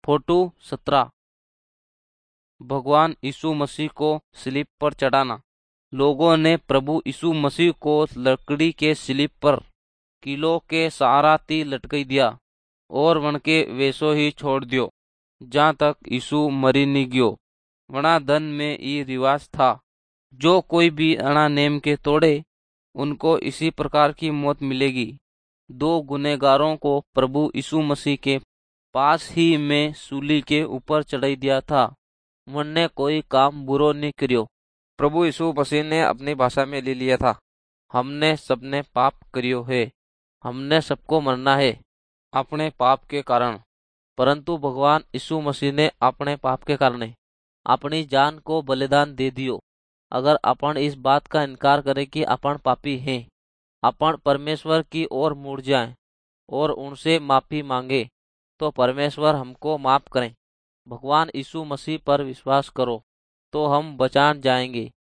Photo 17 भगवान यीशु मसीह को स्लीब पर चढ़ाना। लोगों ने प्रभु यीशु मसीह को लकड़ी के स्लीब पर किलो के सहारा ती लटकाई दिया और वन के वैसो ही छोड़ दियो जहाँ तक यीशु मरी नहीं गयो। वना धन में ये रिवाज था, जो कोई भी अणा नेम के तोड़े उनको इसी प्रकार की मौत मिलेगी। 2 गुनहगारों को प्रभु यीशु मसीह के पास ही में सूली के ऊपर चढ़ाई दिया था। वनने कोई काम बुरो नहीं करियो। प्रभु यीशु मसीह ने अपनी भाषा में ले लिया था, हमने सबने पाप करियो है, हमने सबको मरना है अपने पाप के कारण। परंतु भगवान यीशु मसीह ने अपने पाप के कारण अपनी जान को बलिदान दे दियो। अगर अपन इस बात का इनकार करें कि अपन पापी हैं, अपन परमेश्वर की ओर मुड़ जाएं और उनसे माफी मांगे, तो परमेश्वर हमको माफ करें। भगवान यीशु मसीह पर विश्वास करो तो हम बचान जाएंगे।